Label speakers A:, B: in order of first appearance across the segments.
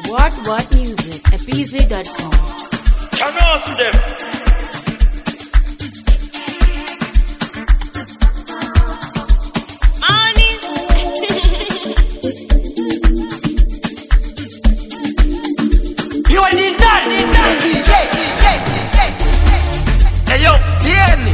A: What music at pz.com.
B: Turn off them.
C: You are the DJ. Hey yo, Tieni.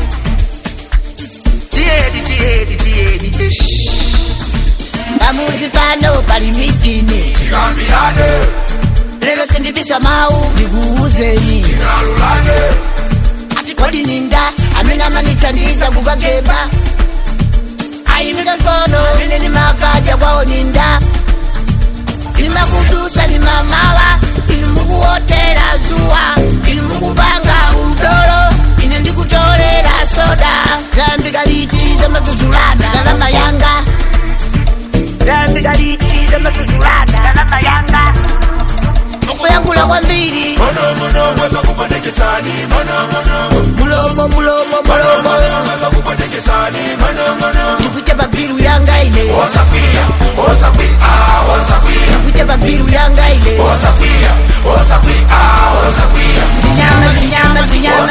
D: Pamuzi pano pali mitini
E: Tikambiane,
D: lero sindipisa mau ndikuuzeni
E: tinalulane,
D: ati kodi ninda amene amanitandiza kukageba ayimika mkono amene ni makaja kwao ninda ilimakutusa ni mamawa ilimukuotera zuwa ilimukupanga udolo ine ndikutolera soda zambika liti zamazuzulana ndalama yanga zambika liti zamazuzulana ndalama yanga okuyangula kwambiri
E: mono mweza kupatekesani, mono
D: mulomo
E: mweza kupatekesani, mono
D: ndikuja papiru yanga ine
E: osakwia,
D: ndikuja papiru yanga ine
E: osakwia,
D: zinyama
E: osakwia,
D: zinyama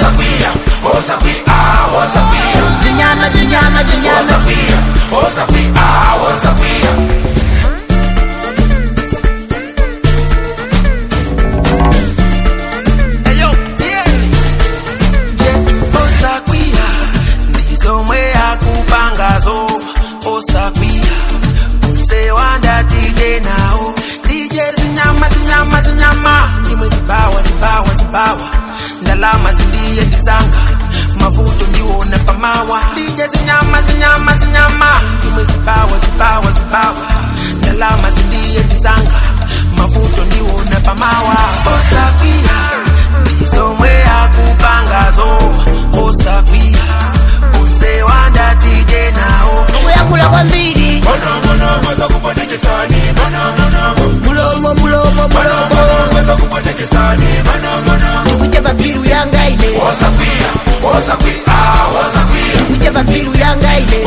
E: osakwia.
C: Hey yo, Tieni. Osakwia, ndizomwe akupangazo. Osakwia, usewanda DJ nao. DJ zinyama. Ndimwe zibawa. Ndalama zindiye ndizanga. Mavuto ndiwona pamawa. DJ zinyama. Ndimwe zibawa. Ndalama zindiye ndizanga. Mavuto ndiwona pamawa. Osakwia, ndizomwe akupangazo. Osakwia, usewanda DJ nao.
D: okuyangula kwambiri
E: Mono mweza kupatekesani, mono
D: mulomo
E: mweza kupatekesani, mono
D: ndikuja papiru yanga ine
E: osakwia,
D: ndikuja papiru yanga ine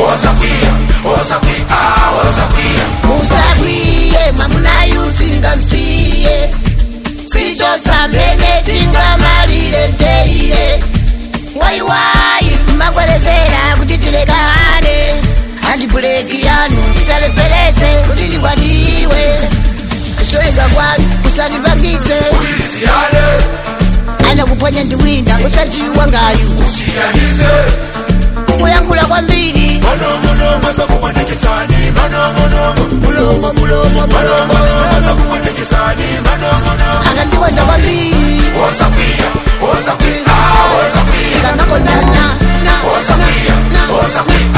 D: musakwiye mamunayu singamsiye sichosamene tingamalire nteire waiwai magwelezera kuti tilekane handibuleki yanu tisalepelese kuti ndikwatiwe kusoeka kwanu kusalipangise
E: ulisiane,
D: ana kuponya ndiwina kusatiwa ngayu
E: usianise,
D: kuyankhula kwambiri
E: mono mweza kupatekesani,
D: mulomo
E: mweza kupatekesani,
D: akandikonda kwambiri
E: osakwia,
D: tikanakonana
E: osakwia.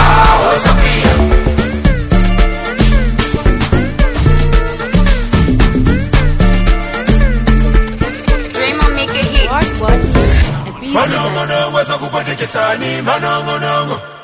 A: What music at pz.com.
E: Mono mweza kupatekesani, mono